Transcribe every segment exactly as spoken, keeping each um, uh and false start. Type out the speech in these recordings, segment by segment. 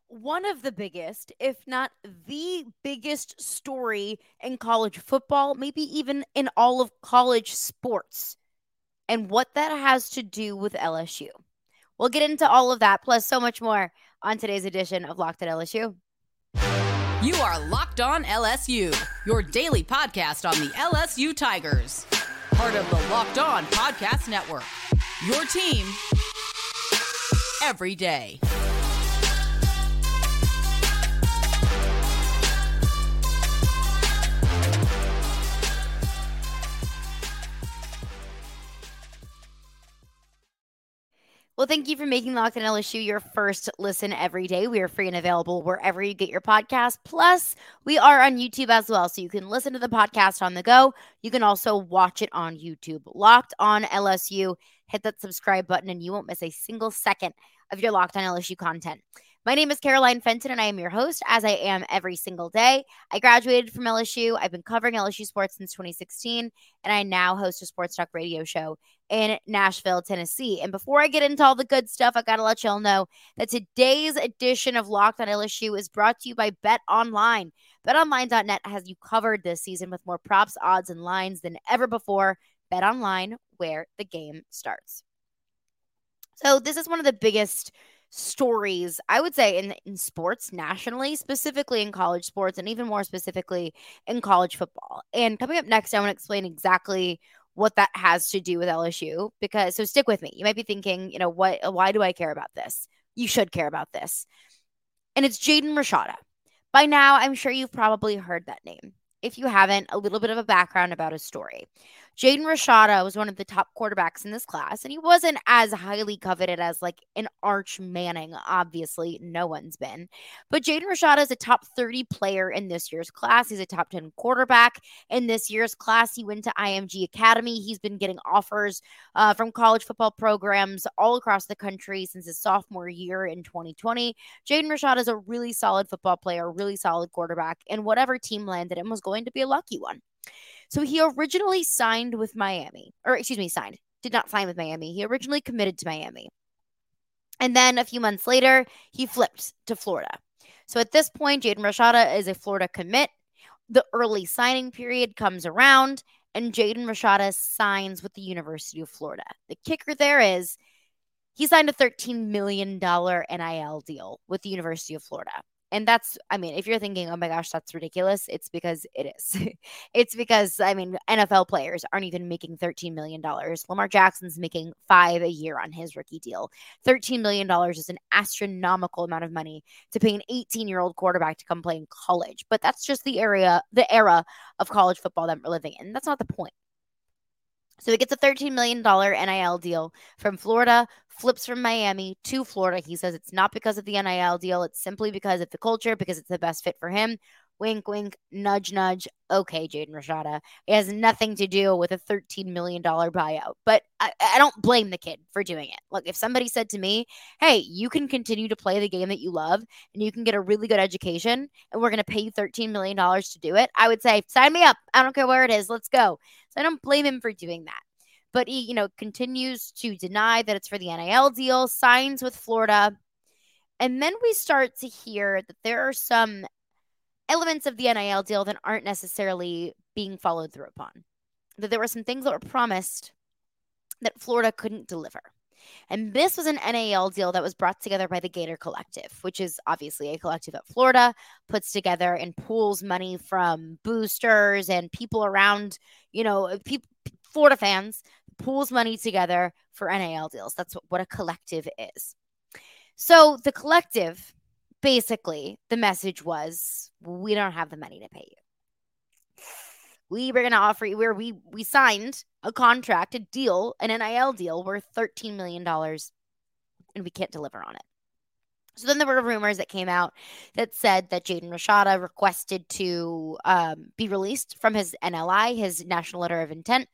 one of the biggest, if not the biggest story in college football, maybe even in all of college sports, and what that has to do with L S U. We'll get into all of that, plus so much more on today's edition of Locked on L S U. You are Locked on L S U, your daily podcast on the L S U Tigers. Part of the Locked on Podcast Network, your team every day. Well, thank you for making Locked on L S U your first listen every day. We are free and available wherever you get your podcast. Plus, we are on YouTube as well, so you can listen to the podcast on the go. You can also watch it on YouTube. Locked on L S U. Hit that subscribe button, and you won't miss a single second of your Locked on L S U content. My name is Caroline Fenton, and I am your host, as I am every single day. I graduated from L S U. I've been covering L S U sports since twenty sixteen, and I now host a sports talk radio show in Nashville, Tennessee. And before I get into all the good stuff, I got to let y'all know that today's edition of Locked on L S U is brought to you by Bet Online. bet online dot net has you covered this season with more props, odds, and lines than ever before. Bet Online, where the game starts. So this is one of the biggest stories, I would say, in, in sports nationally, specifically in college sports, and even more specifically in college football. And coming up next, I want to explain exactly what that has to do with L S U, because, so stick with me. You might be thinking, you know, what, why do I care about this? You should care about this. And it's Jaden Rashada. By now, I'm sure you've probably heard that name. If you haven't, a little bit of a background about his story. Jaden Rashada was one of the top quarterbacks in this class, and he wasn't as highly coveted as like an Arch Manning. Obviously, no one's been. But Jaden Rashada is a top thirty player in this year's class. He's a top ten quarterback in this year's class. He went to I M G Academy. He's been getting offers uh, from college football programs all across the country since his sophomore year in twenty twenty. Jaden Rashada is a really solid football player, really solid quarterback, and whatever team landed him was going to be a lucky one. So he originally signed with Miami, or excuse me, signed, did not sign with Miami. He originally committed to Miami. And then a few months later, he flipped to Florida. So at this point, Jaden Rashada is a Florida commit. The early signing period comes around, and Jaden Rashada signs with the University of Florida. The kicker there is he signed a thirteen million dollars N I L deal with the University of Florida. And that's, I mean, if you're thinking, oh my gosh, that's ridiculous, it's because it is. It's because, I mean, N F L players aren't even making thirteen million dollars. Lamar Jackson's making five a year on his rookie deal. thirteen million dollars is an astronomical amount of money to pay an eighteen-year-old quarterback to come play in college. But that's just the area, the era of college football that we're living in. That's not the point. So he gets a thirteen million dollars N I L deal from Florida, flips from Miami to Florida. He says it's not because of the N I L deal. It's simply because of the culture, because it's the best fit for him. Wink, wink, nudge, nudge. Okay, Jaden Rashada. It has nothing to do with a thirteen million dollars buyout. But I, I don't blame the kid for doing it. Look, if somebody said to me, hey, you can continue to play the game that you love and you can get a really good education and we're going to pay you thirteen million dollars to do it, I would say, sign me up. I don't care where it is. Let's go. So I don't blame him for doing that. But he, you know, continues to deny that it's for the N I L deal, signs with Florida. And then we start to hear that there are some elements of the N I L deal that aren't necessarily being followed through upon. That there were some things that were promised that Florida couldn't deliver. And this was an N I L deal that was brought together by the Gator Collective, which is obviously a collective that Florida puts together and pools money from boosters and people around, you know, people, Florida fans, pools money together for N I L deals. That's what, what a collective is. So the collective, basically, the message was, we don't have the money to pay you. We were going to offer you, where we, we signed a contract, a deal, an N I L deal worth thirteen million dollars, and we can't deliver on it. So then there were rumors that came out that said that Jaden Rashada requested to um, be released from his N L I, his National Letter of Intent.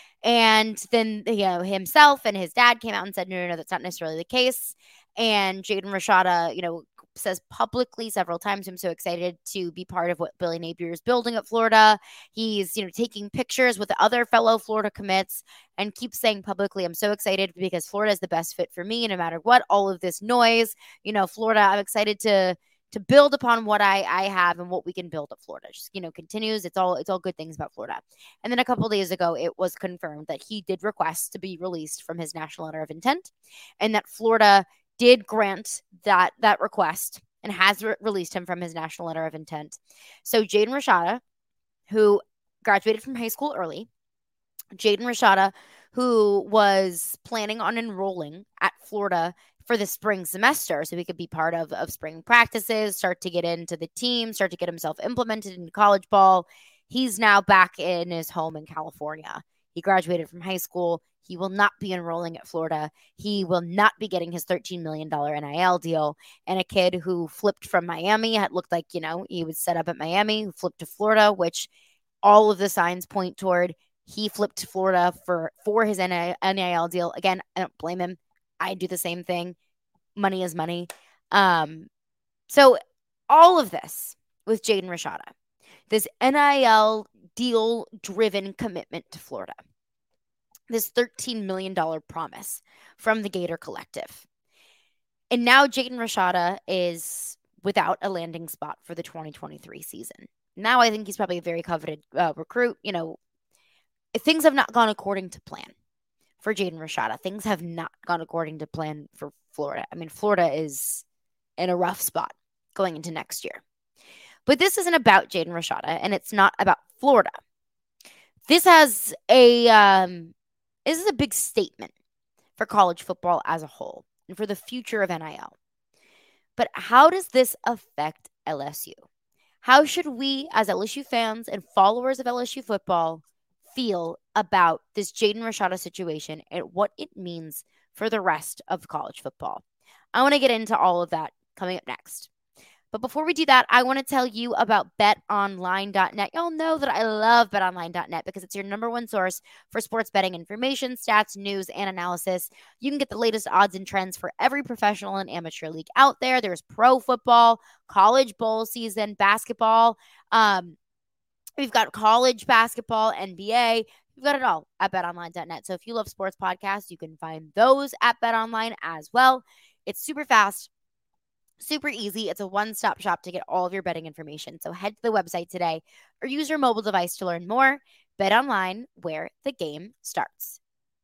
And then, you know, himself and his dad came out and said, no, no, no, that's not necessarily the case. And Jaden Rashada, you know, says publicly several times, I'm so excited to be part of what Billy Napier is building at Florida. He's, you know, taking pictures with other fellow Florida commits and keeps saying publicly, I'm so excited because Florida is the best fit for me no matter what. All of this noise, you know, Florida, I'm excited to to build upon what I, I have and what we can build at Florida. Just, you know, continues. It's all it's all good things about Florida. And then a couple days ago, it was confirmed that he did request to be released from his national letter of intent, and that Florida did grant that that request and has re- released him from his national letter of intent. So Jaden Rashada, who graduated from high school early, Jaden Rashada, who was planning on enrolling at Florida for the spring semester so he could be part of, of spring practices, start to get into the team, start to get himself implemented in college ball. He's now back in his home in California. He graduated from high school. He will not be enrolling at Florida. He will not be getting his thirteen million dollars N I L deal. And a kid who flipped from Miami, had looked like, you know, he was set up at Miami, who flipped to Florida, which all of the signs point toward he flipped to Florida for, for his N I L deal. Again, I don't blame him. I do the same thing. Money is money. Um, so all of this with Jaden Rashada, this N I L deal-driven commitment to Florida, this thirteen million dollars promise from the Gator Collective. And now Jaden Rashada is without a landing spot for the twenty twenty-three season. Now I think he's probably a very coveted uh, recruit. You know, things have not gone according to plan for Jaden Rashada. Things have not gone according to plan for Florida. I mean, Florida is in a rough spot going into next year. But this isn't about Jaden Rashada, and it's not about Florida. This has a um, this is a big statement for college football as a whole and for the future of N I L. But how does this affect L S U? How should we, as L S U fans and followers of L S U football, feel about this Jaden Rashada situation and what it means for the rest of college football? I want to get into all of that coming up next. But before we do that, I want to tell you about bet online dot net. Y'all know that I love bet online dot net because it's your number one source for sports betting information, stats, news, and analysis. You can get the latest odds and trends for every professional and amateur league out there. There's pro football, college bowl season, basketball. Um, we've got college basketball, N B A. We've got it all at bet online dot net. So if you love sports podcasts, you can find those at BetOnline as well. It's super fast, super easy. It's a one-stop shop to get all of your betting information. So head to the website today or use your mobile device to learn more. BetOnline, where the game starts.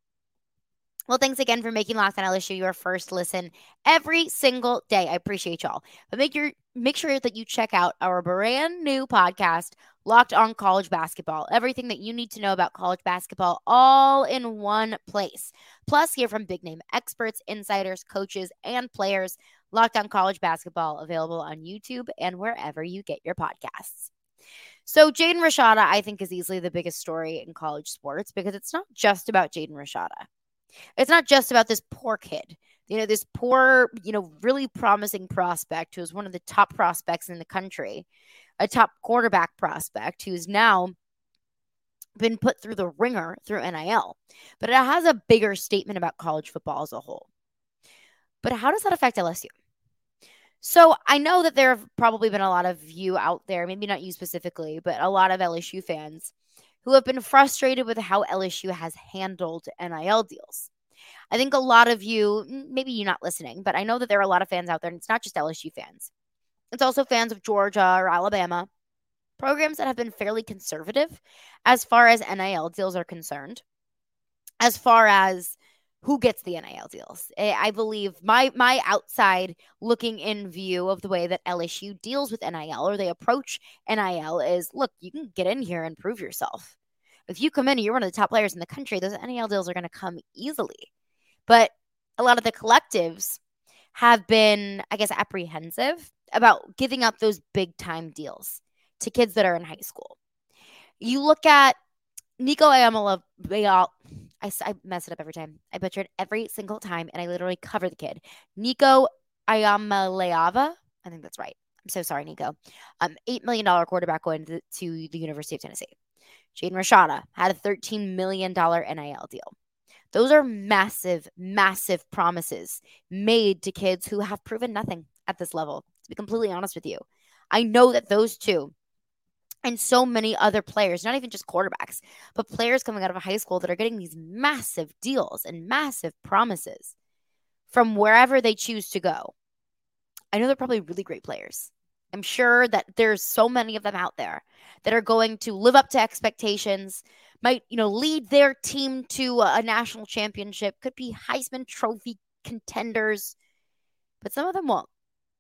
Well, thanks again for making Locked On L S U your first listen every single day. I appreciate y'all. But make your make sure that you check out our brand new podcast, Locked On College Basketball. Everything that you need to know about college basketball all in one place. Plus, hear from big name experts, insiders, coaches, and players. Locked On College Basketball, available on YouTube and wherever you get your podcasts. So Jaden Rashada, I think, is easily the biggest story in college sports because it's not just about Jaden Rashada. It's not just about this poor kid, you know, this poor, you know, really promising prospect who is one of the top prospects in the country, a top quarterback prospect who's now been put through the ringer through N I L. But it has a bigger statement about college football as a whole. But how does that affect L S U? So I know that there have probably been a lot of you out there, maybe not you specifically, but a lot of L S U fans who have been frustrated with how L S U has handled N I L deals. I think a lot of you, maybe you're not listening, but I know that there are a lot of fans out there, and it's not just L S U fans. It's also fans of Georgia or Alabama, programs that have been fairly conservative as far as N I L deals are concerned, as far as who gets the N I L deals. I believe my my outside looking in view of the way that L S U deals with N I L or they approach N I L is, look, you can get in here and prove yourself. If you come in and you're one of the top players in the country, those N I L deals are going to come easily. But a lot of the collectives have been, I guess, apprehensive about giving up those big time deals to kids that are in high school. You look at Nico Ayamala, I, I mess it up every time. I butcher it every single time, and I literally cover the kid. Nico Ayamaleava. I think that's right. I'm so sorry, Nico. Um, eight million dollars quarterback going to, to the University of Tennessee. Jaden Rashada had a thirteen million dollars N I L deal. Those are massive, massive promises made to kids who have proven nothing at this level to be completely honest with you. I know that those two and so many other players, not even just quarterbacks, but players coming out of high school that are getting these massive deals and massive promises from wherever they choose to go. I know they're probably really great players. I'm sure that there's so many of them out there that are going to live up to expectations, might, you know, lead their team to a national championship, could be Heisman Trophy contenders, but some of them won't.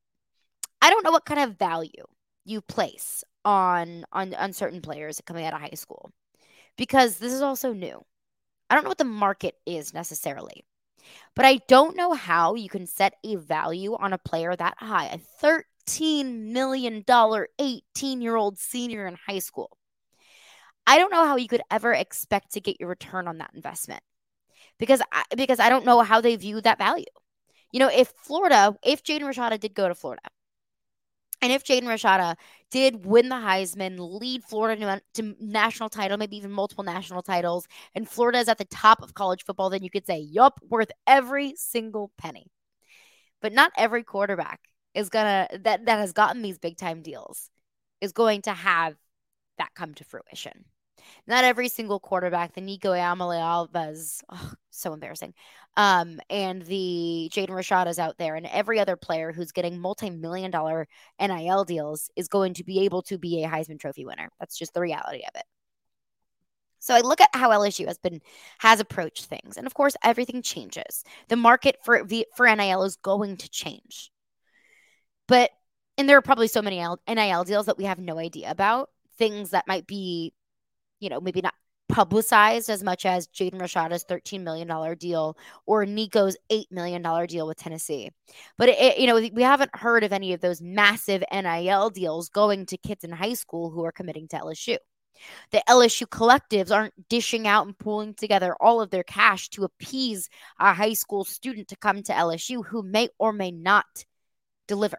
I don't know what kind of value you place on on on certain players coming out of high school, because this is also new. I don't know what the market is necessarily, but I don't know how you can set a value on a player that high, a thirteen million dollars eighteen-year-old senior in high school. I don't know how you could ever expect to get your return on that investment, because I, because I don't know how they view that value. You know, if Florida, if Jaden Rashada did go to Florida, and if Jaden Rashada did win the Heisman, lead Florida to national title, maybe even multiple national titles, and Florida is at the top of college football, then you could say, yup, worth every single penny. But not every quarterback is gonna that that has gotten these big time deals is going to have that come to fruition. Not every single quarterback, the Nico Alves, oh, so embarrassing, um, and the Jaden Rashadas out there, and every other player who's getting multi-million dollar N I L deals is going to be able to be a Heisman Trophy winner. That's just the reality of it. So I look at how L S U has been has approached things, and of course, everything changes. The market for for N I L is going to change, but and there are probably so many N I L deals that we have no idea about. Things that might be, you know, maybe not publicized as much as Jaden Rashada's thirteen million dollars deal or Nico's eight million dollars deal with Tennessee. But, it, you know, we haven't heard of any of those massive N I L deals going to kids in high school who are committing to L S U. The L S U collectives aren't dishing out and pulling together all of their cash to appease a high school student to come to L S U who may or may not deliver.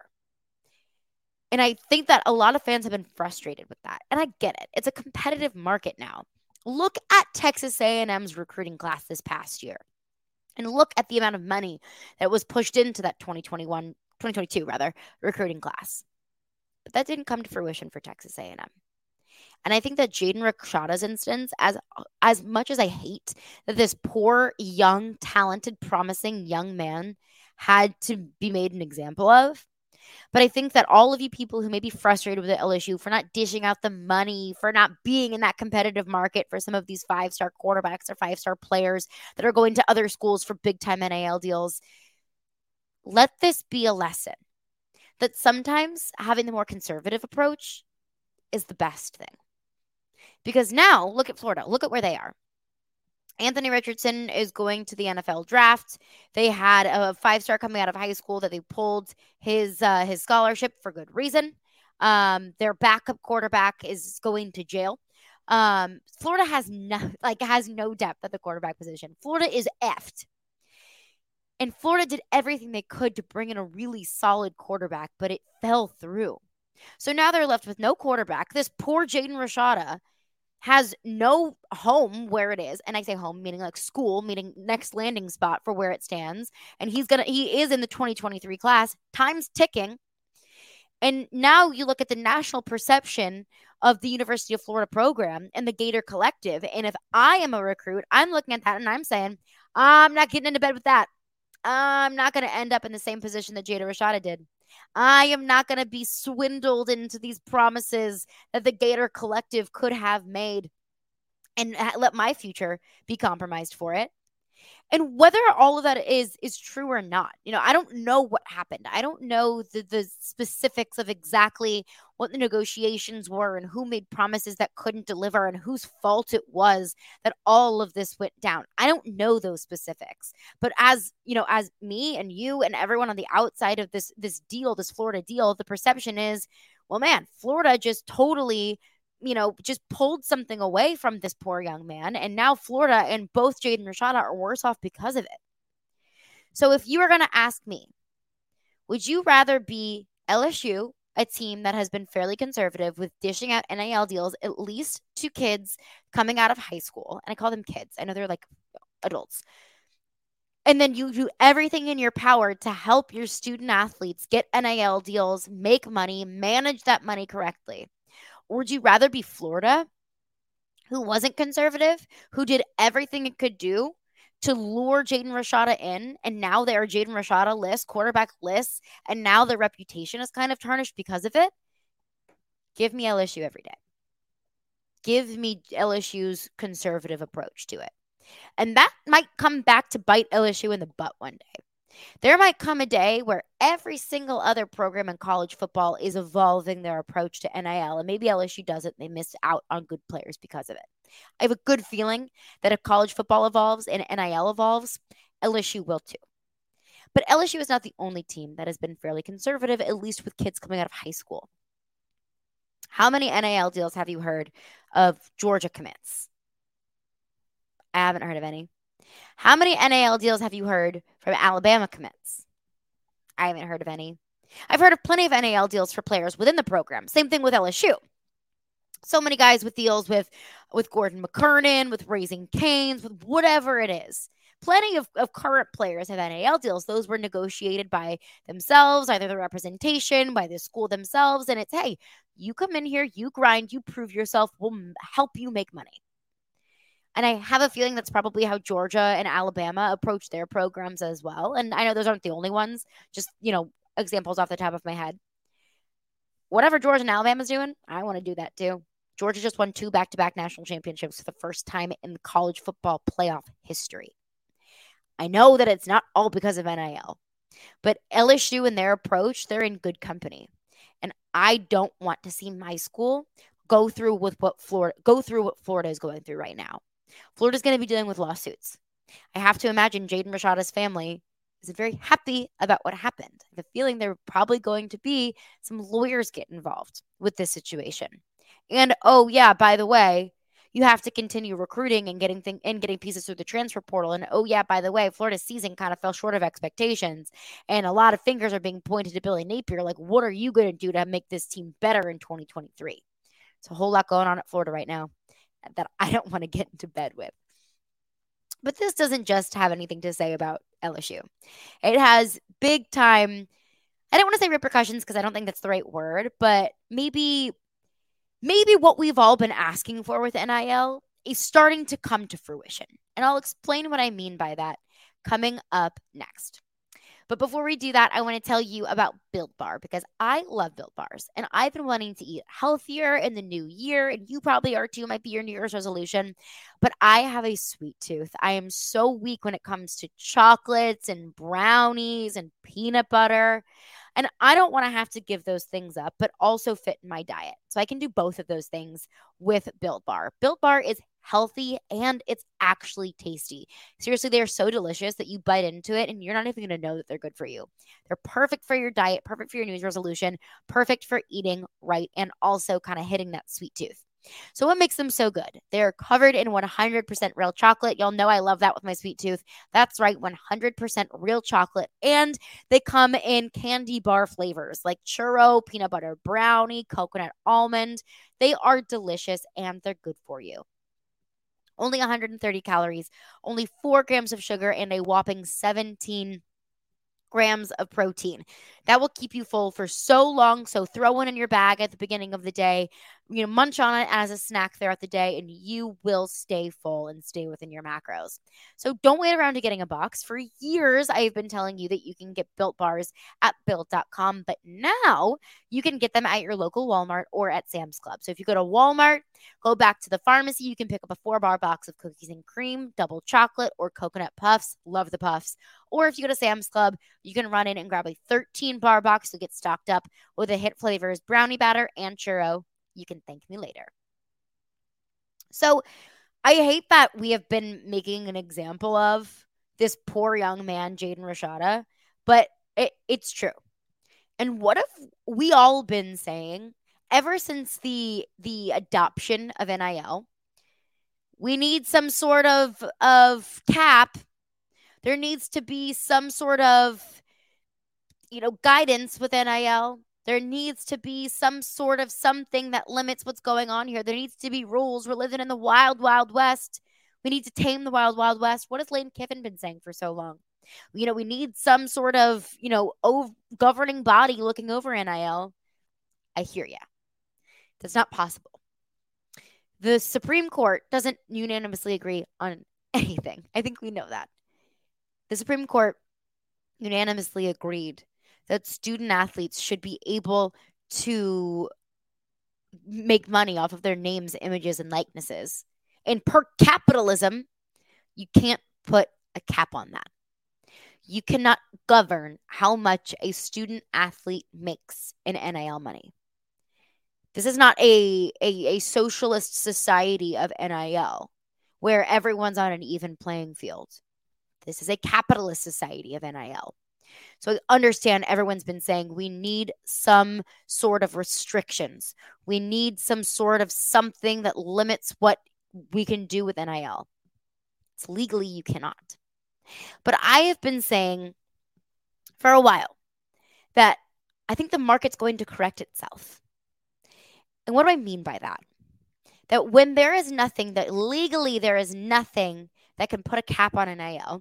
And I think that a lot of fans have been frustrated with that. And I get it. It's a competitive market now. Look at Texas A and M's recruiting class this past year. And look at the amount of money that was pushed into that twenty twenty-one, twenty twenty-two rather, recruiting class. But that didn't come to fruition for Texas A and M. And I think that Jaden Rashada's instance, as as much as I hate that this poor, young, talented, promising young man had to be made an example of, but I think that all of you people who may be frustrated with the L S U for not dishing out the money, for not being in that competitive market for some of these five-star quarterbacks or five-star players that are going to other schools for big-time N I L deals, let this be a lesson that sometimes having the more conservative approach is the best thing. Because now, look at Florida. Look at where they are. Anthony Richardson is going to the N F L draft. They had a five-star coming out of high school that they pulled his uh, his scholarship for good reason. Um, their backup quarterback is going to jail. Um, Florida has no like has no depth at the quarterback position. Florida is effed. And Florida did everything they could to bring in a really solid quarterback, but it fell through. So now they're left with no quarterback. This poor Jaden Rashada has no home where it is. And I say home, meaning like school, meaning next landing spot for where it stands. And he's going to, he is in the twenty twenty-three class. Time's ticking. And now you look at the national perception of the University of Florida program and the Gator Collective. And if I am a recruit, I'm looking at that and I'm saying, I'm not getting into bed with that. I'm not going to end up in the same position that Jaden Rashada did. I am not going to be swindled into these promises that the Gator Collective could have made and let my future be compromised for it. And whether all of that is is true or not, you know, I don't know what happened. I don't know the, the specifics of exactly what the negotiations were and who made promises that couldn't deliver and whose fault it was that all of this went down. I don't know those specifics. But as, you know, as me and you and everyone on the outside of this this deal, this Florida deal, the perception is, well, man, Florida just totally, you know, just pulled something away from this poor young man. And now Florida and both Jaden Rashada are worse off because of it. So if you were going to ask me, would you rather be L S U, a team that has been fairly conservative with dishing out N I L deals, at least to kids coming out of high school? And I call them kids. I know they're like adults. And then you do everything in your power to help your student athletes get N I L deals, make money, manage that money correctly. Or would you rather be Florida, who wasn't conservative, who did everything it could do to lure Jaden Rashada in, and now they are Jaden Rashada lists, quarterback lists, and now their reputation is kind of tarnished because of it? Give me L S U every day. Give me L S U's conservative approach to it. And that might come back to bite L S U in the butt one day. There might come a day where every single other program in college football is evolving their approach to N I L, and maybe L S U doesn't. They miss out on good players because of it. I have a good feeling that if college football evolves and N I L evolves, L S U will too. But L S U is not the only team that has been fairly conservative, at least with kids coming out of high school. How many N I L deals have you heard of Georgia commits? I haven't heard of any. How many N I L deals have you heard from Alabama commits? I haven't heard of any. I've heard of plenty of N I L deals for players within the program. Same thing with L S U. So many guys with deals with, with Gordon McKernan, with Raising Cane's, with whatever it is. Plenty of, of current players have N I L deals. Those were negotiated by themselves, either the representation, by the school themselves. And it's, hey, you come in here, you grind, you prove yourself, we'll help you make money. And I have a feeling that's probably how Georgia and Alabama approach their programs as well. And I know those aren't the only ones, just, you know, examples off the top of my head. Whatever Georgia and Alabama's doing, I want to do that too. Georgia just won two back-to-back national championships for the first time in college football playoff history. I know that it's not all because of N I L, but L S U and their approach, they're in good company. And I don't want to see my school go through with what Florida go through what Florida is going through right now. Florida's going to be dealing with lawsuits. I have to imagine Jaden Rashada's family isn't very happy about what happened. I have a feeling there are probably going to be some lawyers get involved with this situation. And oh yeah, by the way, you have to continue recruiting and getting thing and getting pieces through the transfer portal. And oh yeah, by the way, Florida's season kind of fell short of expectations, and a lot of fingers are being pointed to Billy Napier. Like, what are you going to do to make this team better in twenty twenty-three? It's a whole lot going on at Florida right now that I don't want to get into bed with. But this doesn't just have anything to say about L S U. It has big time, I don't want to say repercussions because I don't think that's the right word, but maybe, maybe what we've all been asking for with N I L is starting to come to fruition. And I'll explain what I mean by that coming up next. But before we do that, I want to tell you about Built Bar because I love Built Bars and I've been wanting to eat healthier in the new year, and you probably are too. Might be your New Year's resolution, but I have a sweet tooth. I am so weak when it comes to chocolates and brownies and peanut butter, and I don't want to have to give those things up, but also fit in my diet. So I can do both of those things with Built Bar. Built Bar is healthy and it's actually tasty. Seriously, they are so delicious that you bite into it and you're not even going to know that they're good for you. They're perfect for your diet, perfect for your New Year's resolution, perfect for eating right, and also kind of hitting that sweet tooth. So what makes them so good? They're covered in one hundred percent real chocolate. Y'all know I love that with my sweet tooth. That's right, one hundred percent real chocolate. And they come in candy bar flavors like churro, peanut butter brownie, coconut almond. They are delicious and they're good for you. Only one hundred thirty calories, only four grams of sugar, and a whopping seventeen grams of protein. That will keep you full for so long. So throw one in your bag at the beginning of the day, you know, munch on it as a snack throughout the day, and you will stay full and stay within your macros. So don't wait around to getting a box. For years, I've been telling you that you can get Built Bars at built dot com, but now you can get them at your local Walmart or at Sam's Club. So if you go to Walmart, go back to the pharmacy, you can pick up a four-bar box of cookies and cream, double chocolate, or coconut puffs. Love the puffs. Or if you go to Sam's Club, you can run in and grab a thirteen-bar box to get stocked up with the hit flavors brownie batter and churro. You can thank me later. So I hate that we have been making an example of this poor young man, Jaden Rashada, but it, it's true. And what have we all been saying ever since the the adoption of N I L? We need some sort of, of cap. There needs to be some sort of, you know, guidance with N I L. There needs to be some sort of something that limits what's going on here. There needs to be rules. We're living in the wild, wild west. We need to tame the wild, wild west. What has Lane Kiffin been saying for so long? You know, we need some sort of, you know, ov- governing body looking over N I L. I hear ya. That's not possible. The Supreme Court doesn't unanimously agree on anything. I think we know that. The Supreme Court unanimously agreed that student athletes should be able to make money off of their names, images, and likenesses. And per capitalism, you can't put a cap on that. You cannot govern how much a student athlete makes in N I L money. This is not a, a, a socialist society of N I L where everyone's on an even playing field. This is a capitalist society of N I L. So I understand everyone's been saying we need some sort of restrictions. We need some sort of something that limits what we can do with N I L. It's legally you cannot. But I have been saying for a while that I think the market's going to correct itself. And what do I mean by that? That when there is nothing, that legally there is nothing that can put a cap on N I L,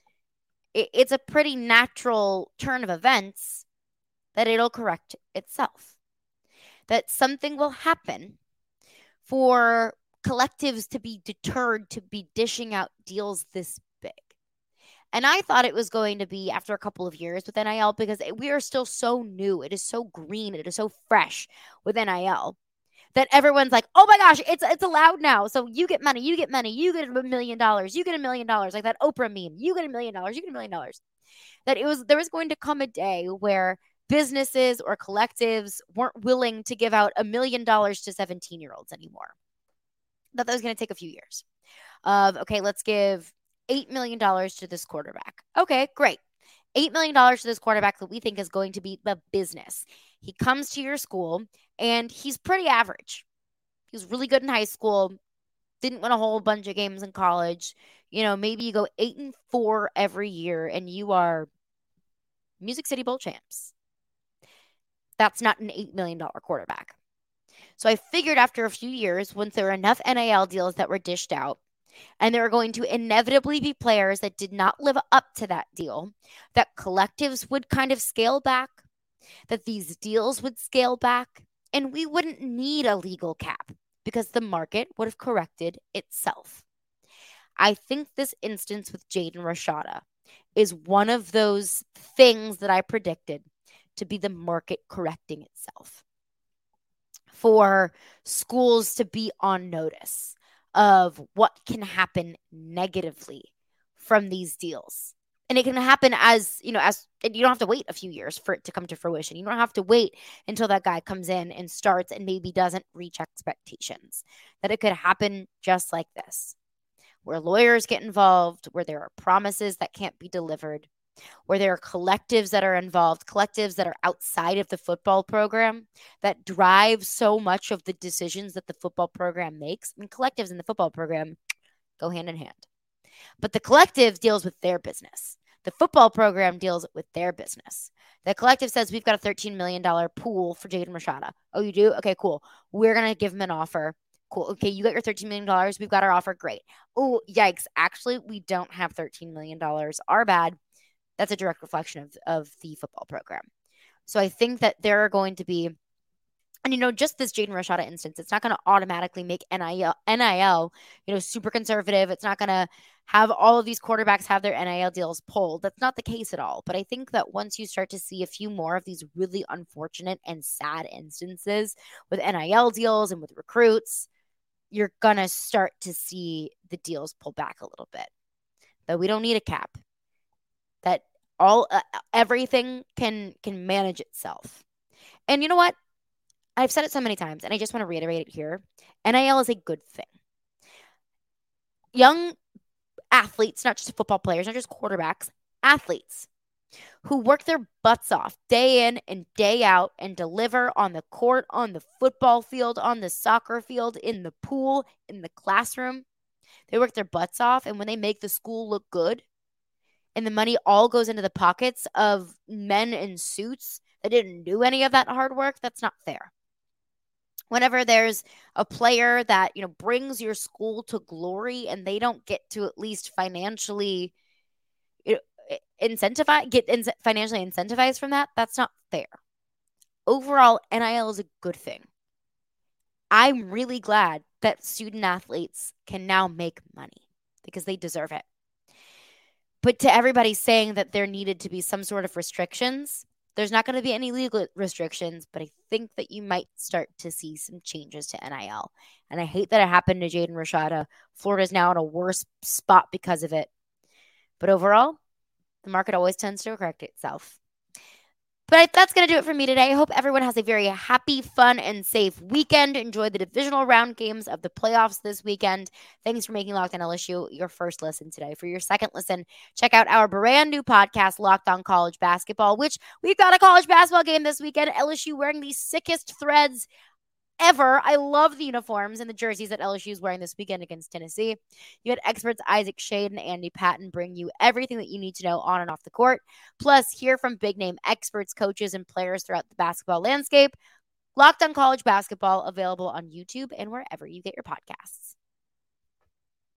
it, it's a pretty natural turn of events that it'll correct itself. That something will happen for collectives to be deterred to be dishing out deals this big. And I thought it was going to be after a couple of years with N I L because we are still so new. It is so green. It is so fresh with N I L that everyone's like, oh my gosh, it's it's allowed now. So you get money, you get money, you get a million dollars, you get a million dollars, like that Oprah meme. You get a million dollars, you get a million dollars. That it was there was going to come a day where businesses or collectives weren't willing to give out a million dollars to seventeen-year-olds anymore. That that was going to take a few years. Of okay, let's give eight million dollars to this quarterback. Okay, great. eight million dollars to this quarterback that we think is going to be the business. He comes to your school and he's pretty average. He was really good in high school, didn't win a whole bunch of games in college. You know, maybe you go eight and four every year and you are Music City Bowl champs. That's not an eight million dollars quarterback. So I figured after a few years, once there were enough N I L deals that were dished out, and there are going to inevitably be players that did not live up to that deal, that collectives would kind of scale back, that these deals would scale back, and we wouldn't need a legal cap because the market would have corrected itself. I think this instance with Jaden Rashada is one of those things that I predicted to be the market correcting itself. For schools to be on notice of what can happen negatively from these deals. And it can happen as, you know, as you don't have to wait a few years for it to come to fruition. You don't have to wait until that guy comes in and starts and maybe doesn't reach expectations. That it could happen just like this, where lawyers get involved, where there are promises that can't be delivered, where there are collectives that are involved, collectives that are outside of the football program that drive so much of the decisions that the football program makes. I mean, collectives in the football program go hand in hand. But the collective deals with their business. The football program deals with their business. The collective says, we've got a thirteen million dollars pool for Jaden Rashada. Oh, you do? Okay, cool. We're going to give him an offer. Cool. Okay, you got your thirteen million dollars. We've got our offer. Great. Oh, yikes. Actually, we don't have thirteen million dollars. Our bad. That's a direct reflection of, of the football program. So I think that there are going to be, and, you know, just this Jaden Rashada instance, it's not going to automatically make N I L, N I L, you know, super conservative. It's not going to have all of these quarterbacks have their N I L deals pulled. That's not the case at all. But I think that once you start to see a few more of these really unfortunate and sad instances with N I L deals and with recruits, you're going to start to see the deals pull back a little bit. That we don't need a cap. That all uh, everything can can manage itself. And you know what? I've said it so many times, and I just want to reiterate it here. N I L is a good thing. Young athletes, not just football players, not just quarterbacks, athletes who work their butts off day in and day out and deliver on the court, on the football field, on the soccer field, in the pool, in the classroom. They work their butts off, and when they make the school look good, and the money all goes into the pockets of men in suits that didn't do any of that hard work, that's not fair. Whenever there's a player that, you know, brings your school to glory and they don't get to at least financially, you know, incentivize, get in- financially incentivized from that. That's not fair. Overall, N I L is a good thing. I'm really glad that student athletes can now make money because they deserve it. But to everybody saying that there needed to be some sort of restrictions, there's not going to be any legal restrictions, but I think that you might start to see some changes to N I L. And I hate that it happened to Jaden Rashada. Florida's now in a worse spot because of it. But overall, the market always tends to correct itself. But that's going to do it for me today. I hope everyone has a very happy, fun, and safe weekend. Enjoy the divisional round games of the playoffs this weekend. Thanks for making Locked On L S U your first listen today. For your second listen, check out our brand new podcast, Locked On College Basketball, which we've got a college basketball game this weekend. L S U wearing the sickest threads ever. I love the uniforms and the jerseys that L S U is wearing this weekend against Tennessee. You had experts Isaac Shade and Andy Patton bring you everything that you need to know on and off the court. Plus, hear from big name experts, coaches, and players throughout the basketball landscape. Locked On College Basketball, available on YouTube and wherever you get your podcasts.